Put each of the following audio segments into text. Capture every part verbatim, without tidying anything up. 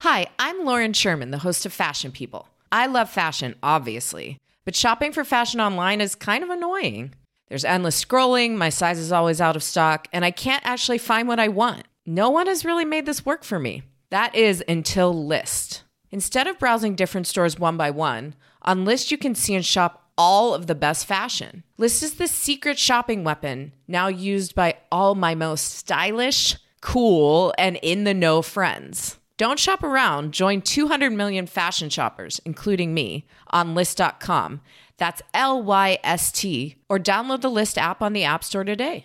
Hi, I'm Lauren Sherman, the host of Fashion People. I love fashion, obviously, but shopping for fashion online is kind of annoying. There's endless scrolling, my size is always out of stock, and I can't actually find what I want. No one has really made this work for me. That is until Lyst. Instead of browsing different stores one by one, on Lyst you can see and shop all of the best fashion. Lyst is the secret shopping weapon, now used by all my most stylish, cool, and in-the-know friends. Don't shop around. Join two hundred million fashion shoppers, including me, on Lyst dot com. That's L Y S T. Or download the Lyst app on the App Store today.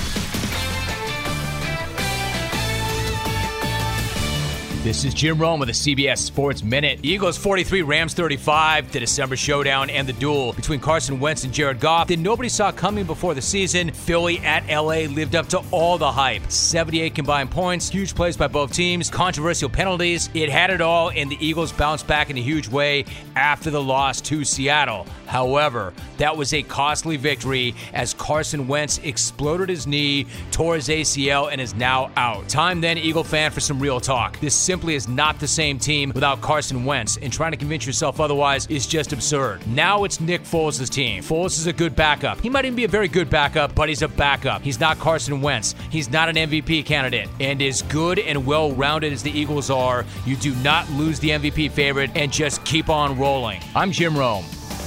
This is Jim Rome with the C B S Sports Minute. Eagles forty-three, Rams thirty-five, the December showdown and the duel between Carson Wentz and Jared Goff that nobody saw coming before the season. Philly at L A lived up to all the hype. seventy-eight combined points, huge plays by both teams, controversial penalties. It had it all, and the Eagles bounced back in a huge way after the loss to Seattle. However, that was a costly victory as Carson Wentz exploded his knee, tore his A C L, and is now out. Time then, Eagle fan, for some real talk. This simply is not the same team without Carson Wentz, and trying to convince yourself otherwise is just absurd. Now it's Nick Foles' team. Foles is a good backup. He might even be a very good backup, but he's a backup. He's not Carson Wentz. He's not an M V P candidate. And as good and well-rounded as the Eagles are, you do not lose the M V P favorite and just keep on rolling. I'm Jim Rome.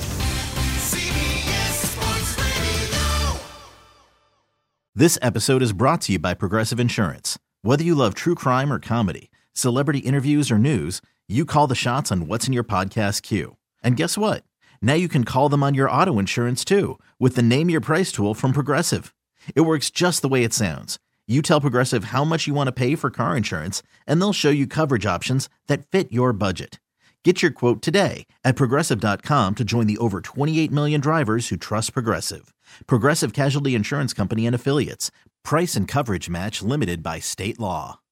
This episode is brought to you by Progressive Insurance. Whether you love true crime or comedy, celebrity interviews or news, you call the shots on what's in your podcast queue. And guess what? Now you can call them on your auto insurance too with the Name Your Price tool from Progressive. It works just the way it sounds. You tell Progressive how much you want to pay for car insurance, and they'll show you coverage options that fit your budget. Get your quote today at Progressive dot com to join the over twenty-eight million drivers who trust Progressive. Progressive Casualty Insurance Company and Affiliates. Price and coverage match limited by state law.